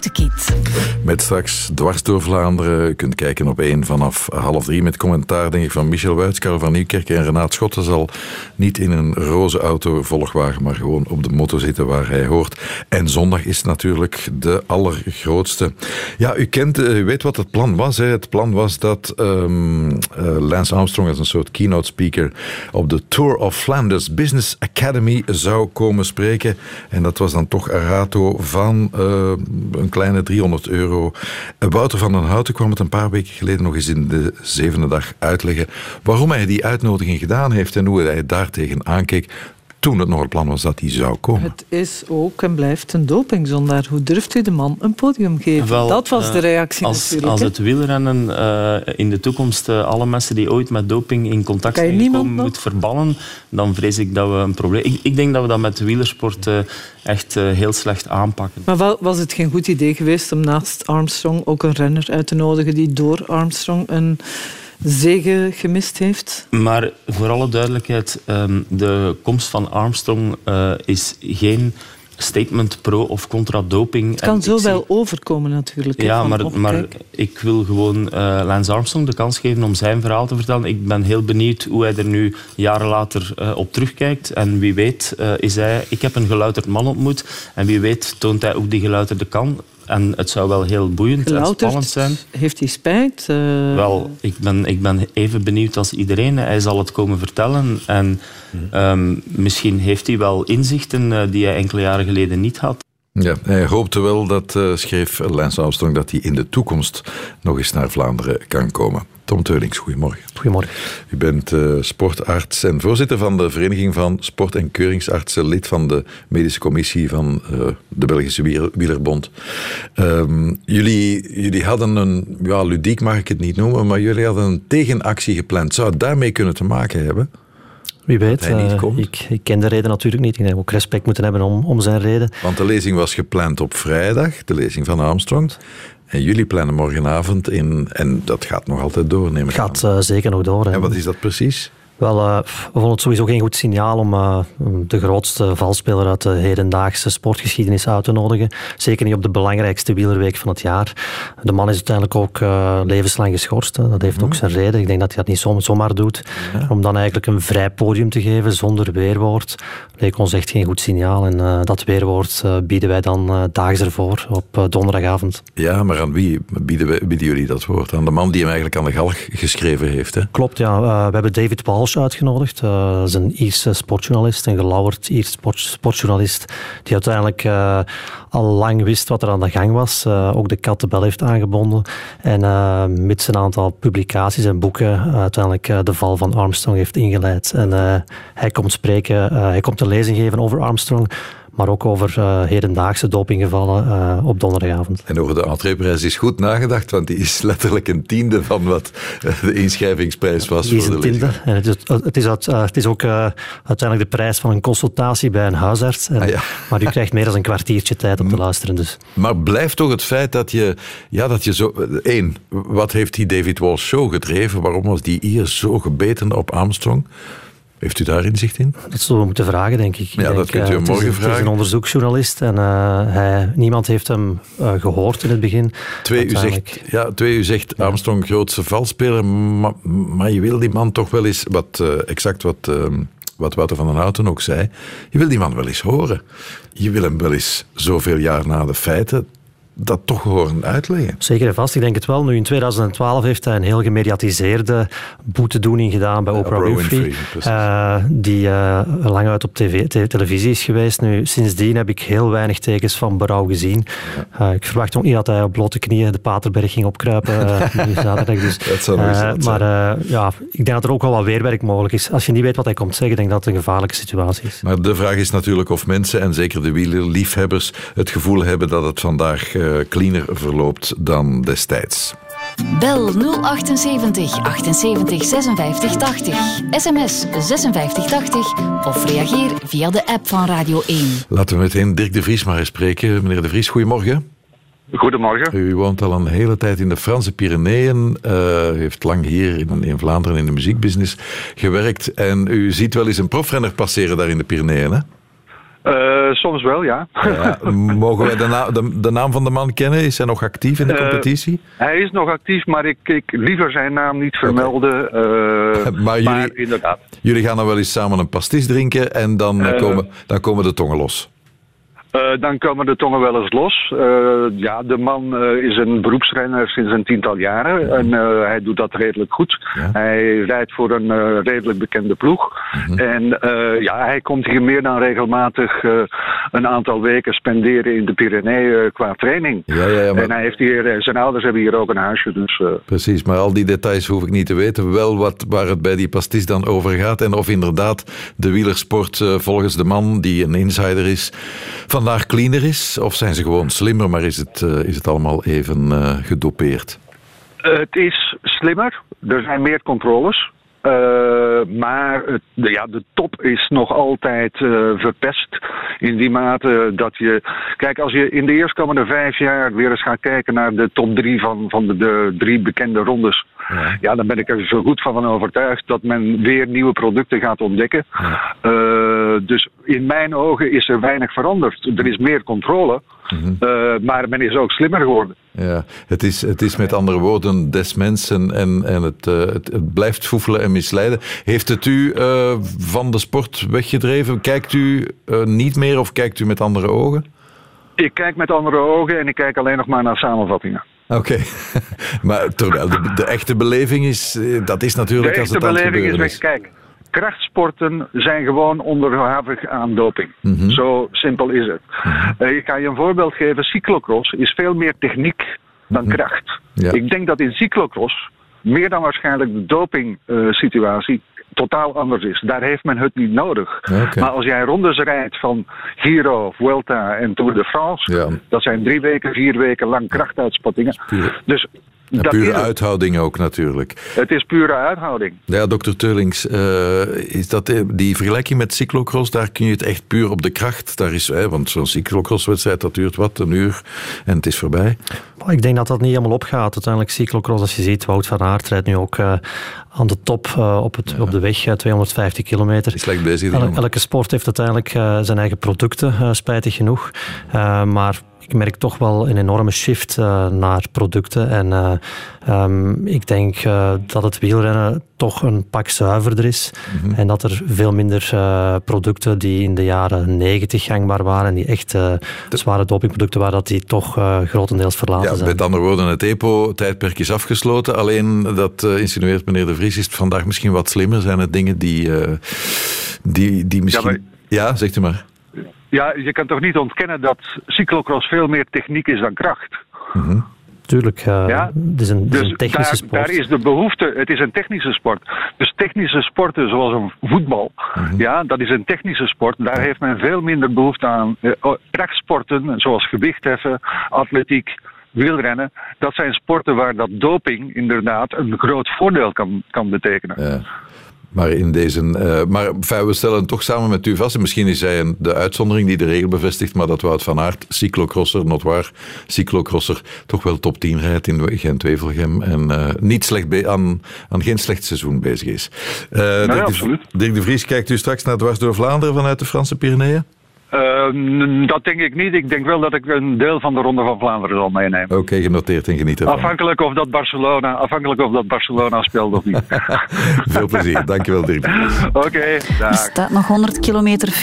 Autokit. Met straks Dwars door Vlaanderen. U kunt kijken op 1 vanaf 2:30 met commentaar denk ik van Michel Wuits, Karel van Nieuwkerk en Renaat Schotten zal niet in een roze auto volgwagen, maar gewoon op de motor zitten waar hij hoort. En zondag is natuurlijk de allergrootste. Ja, u weet wat het plan was. Hè? Het plan was dat Lance Armstrong als een soort keynote speaker op de Tour of Flanders Business Academy zou komen spreken. En dat was dan toch een rato van een kleine €300. Wouter van den Houten kwam het een paar weken geleden nog eens in de 7e dag uitleggen waarom hij die uitnodiging gedaan heeft en hoe hij daartegen aankeek toen het nog het plan was dat hij zou komen. Het is ook en blijft een dopingzondaar. Hoe durft u de man een podium geven? Wel, dat was de reactie natuurlijk. Als het wielrennen in de toekomst alle mensen die ooit met doping in contact zijn gekomen moet verbannen, dan vrees ik dat we een probleem... Ik denk dat we dat met de wielersport echt heel slecht aanpakken. Maar was het geen goed idee geweest om naast Armstrong ook een renner uit te nodigen die door Armstrong een zege gemist heeft? Maar voor alle duidelijkheid, de komst van Armstrong is geen statement pro of contra doping. Het kan zo wel overkomen natuurlijk. Ja, maar ik wil gewoon Lance Armstrong de kans geven om zijn verhaal te vertellen. Ik ben heel benieuwd hoe hij er nu jaren later op terugkijkt. En wie weet is hij... Ik heb een gelouterd man ontmoet. En wie weet toont hij ook die gelouterde kant. En het zou wel heel boeiend en spannend zijn. Heeft hij spijt? Wel, ik ben even benieuwd als iedereen. Hij zal het komen vertellen. En misschien heeft hij wel inzichten die hij enkele jaren geleden niet had. Ja, hij hoopte wel, dat schreef Lance Armstrong, dat hij in de toekomst nog eens naar Vlaanderen kan komen. Tom Teulings, goedemorgen. Goedemorgen. U bent sportarts en voorzitter van de Vereniging van Sport- en Keuringsartsen, lid van de medische commissie van de Belgische Wielerbond. Jullie hadden een, ludiek mag ik het niet noemen, maar jullie hadden een tegenactie gepland. Zou het daarmee kunnen te maken hebben? Wie weet, ik ken de reden natuurlijk niet. Ik denk ook respect moeten hebben om zijn reden. Want de lezing was gepland op vrijdag, de lezing van Armstrong. En jullie plannen morgenavond in, en dat gaat nog altijd door, neem ik aan. Gaat zeker nog door. En wat is dat precies? Wel, we vonden het sowieso geen goed signaal om de grootste valspeler uit de hedendaagse sportgeschiedenis uit te nodigen. Zeker niet op de belangrijkste wielerweek van het jaar. De man is uiteindelijk ook levenslang geschorst. Dat heeft ook zijn reden. Ik denk dat hij dat niet zomaar doet. Ja. Om dan eigenlijk een vrij podium te geven zonder weerwoord, leek ons echt geen goed signaal. En dat weerwoord bieden wij dan daags ervoor op donderdagavond. Ja, maar aan wie bieden jullie dat woord? Aan de man die hem eigenlijk aan de galg geschreven heeft, hè? Klopt, ja. We hebben David Walsh uitgenodigd. Dat is een Ierse sportjournalist, een gelauwerd Iers sportjournalist, die uiteindelijk al lang wist wat er aan de gang was. Ook de Kattenbel heeft aangebonden. En met zijn aantal publicaties en boeken uiteindelijk de val van Armstrong heeft ingeleid. En hij komt spreken, hij komt een lezing geven over Armstrong, maar ook over hedendaagse dopinggevallen op donderdagavond. En over de entreeprijs is goed nagedacht, want die is letterlijk een tiende van wat de inschrijvingsprijs was voor de lezing. En het is ook uiteindelijk de prijs van een consultatie bij een huisarts. Maar u krijgt meer dan een kwartiertje tijd om te luisteren. Dus. Maar blijft toch het feit dat je zo... Eén, wat heeft die David Walsh show gedreven? Waarom was die hier zo gebeten op Armstrong? Heeft u daar inzicht in? Dat zullen we moeten vragen, denk ik. Dat kunt u hem morgen vragen. Het is een onderzoeksjournalist en niemand heeft hem gehoord in het begin. U zegt Armstrong grootste valspeler, maar je wil die man toch wel eens, wat Wouter van den Houten ook zei, je wil die man wel eens horen. Je wil hem wel eens zoveel jaar na de feiten dat toch horen uitleggen. Zeker en vast, ik denk het wel. Nu in 2012 heeft hij een heel gemediatiseerde boetedoening gedaan bij Oprah Winfrey. Die lang uit op televisie is geweest. Nu, sindsdien heb ik heel weinig tekens van berouw gezien. Ik verwacht ook niet dat hij op blote knieën de Paterberg ging opkruipen. Zaterdag. Dus, dat zou maar ik denk dat er ook wel wat weerwerk mogelijk is. Als je niet weet wat hij komt zeggen, denk ik dat het een gevaarlijke situatie is. Maar de vraag is natuurlijk of mensen, en zeker de wielerliefhebbers, het gevoel hebben dat het vandaag cleaner verloopt dan destijds. Bel 078 78 56 80. SMS 56 80 of reageer via de app van Radio 1. Laten we meteen Dirk de Vries maar eens spreken. Meneer de Vries, goedemorgen. Goedemorgen. U woont al een hele tijd in de Franse Pyreneeën. U heeft lang hier in Vlaanderen in de muziekbusiness gewerkt. En u ziet wel eens een profrenner passeren daar in de Pyreneeën, hè? Soms wel, ja. Ja, mogen wij de naam van de man kennen? Is hij nog actief in de competitie? Hij is nog actief, maar ik liever zijn naam niet vermelden. Maar inderdaad. Jullie gaan dan wel eens samen een pastis drinken en dan komen de tongen los. Dan komen de tongen wel eens los. De man is een beroepsrenner sinds een 10-tal jaren. En hij doet dat redelijk goed. Ja. Hij rijdt voor een redelijk bekende ploeg. En hij komt hier meer dan regelmatig een aantal weken spenderen in de Pyreneeën qua training. Ja, maar... En hij heeft zijn ouders hebben hier ook een huisje. Dus, Precies, maar al die details hoef ik niet te weten. Wel waar het bij die pastis dan over gaat. En of inderdaad de wielersport volgens de man die een insider is vandaag cleaner is, of zijn ze gewoon slimmer, maar is het allemaal even gedopeerd? Het is slimmer. Er zijn meer controles. Maar de top is nog altijd verpest. In die mate dat je... Kijk, als je in de eerstkomende 5 jaar weer eens gaat kijken naar de top 3 van de 3 bekende rondes. Ja, dan ben ik er zo goed van overtuigd dat men weer nieuwe producten gaat ontdekken. Dus in mijn ogen is er weinig veranderd. Er is meer controle. Maar men is ook slimmer geworden. Ja, het is met andere woorden des mensen en het blijft foefelen en misleiden. Heeft het u van de sport weggedreven? Kijkt u niet meer of kijkt u met andere ogen? Ik kijk met andere ogen en ik kijk alleen nog maar naar samenvattingen. Oké. Maar terwijl de echte beleving is, dat is natuurlijk als het aan het gebeuren is. De echte beleving is weg. Kijk, krachtsporten zijn gewoon onderhevig aan doping. Zo simpel is het. Ik ga je een voorbeeld geven. Cyclocross is veel meer techniek dan kracht. Ja. Ik denk dat in cyclocross meer dan waarschijnlijk de dopingsituatie totaal anders is. Daar heeft men het niet nodig. Okay. Maar als jij rondes rijdt van Giro, Vuelta en Tour de France, dat zijn 3 weken, 4 weken lang krachtuitspattingen. Dus pure uithouding ook natuurlijk. Het is pure uithouding. Ja, dokter Teulings, is dat die vergelijking met cyclocross, daar kun je het echt puur op de kracht. Daar is, want zo'n cyclocrosswedstrijd, dat duurt een uur en het is voorbij. Ik denk dat dat niet helemaal opgaat. Uiteindelijk cyclocross, als je ziet, Wout van Aert rijdt nu ook aan de top op de weg, 250 kilometer. Slecht bezig. Elke sport heeft uiteindelijk zijn eigen producten, spijtig genoeg. Maar ik merk toch wel een enorme shift naar producten. En ik denk dat het wielrennen toch een pak zuiverder is. En dat er veel minder producten die in de jaren 90 gangbaar waren, die echt zware dopingproducten waren, dat die toch grotendeels verlaten zijn. Met andere woorden, het EPO-tijdperk is afgesloten. Alleen, dat insinueert meneer De Vries, is het vandaag misschien wat slimmer. Zijn het dingen die misschien... Ja, zegt u maar. Ja, je kan toch niet ontkennen dat cyclocross veel meer techniek is dan kracht? Tuurlijk, het is een technische sport. Daar is de behoefte, het is een technische sport. Dus technische sporten zoals een voetbal, dat is een technische sport. Daar heeft men veel minder behoefte aan. Krachtsporten zoals gewichtheffen, atletiek, wielrennen, dat zijn sporten waar dat doping inderdaad een groot voordeel kan betekenen. Ja. Maar we stellen het toch samen met u vast. En misschien is hij de uitzondering die de regel bevestigt, maar dat Wout van Aert, cyclocrosser, notwaar cyclocrosser, toch wel top 10 rijdt in Gent-Wevelgem en niet slecht aan geen slecht seizoen bezig is. Absoluut. Dirk De Vries, kijkt u straks naar Dwars door Vlaanderen vanuit de Franse Pyreneeën? Dat denk ik niet. Ik denk wel dat ik een deel van de Ronde van Vlaanderen zal meenemen. Oké, genoteerd en geniet ervan. Afhankelijk of dat Barcelona speelt of niet. Veel plezier. Dankjewel, Dirk. Oké, dag. Er staat nog 100 kilometer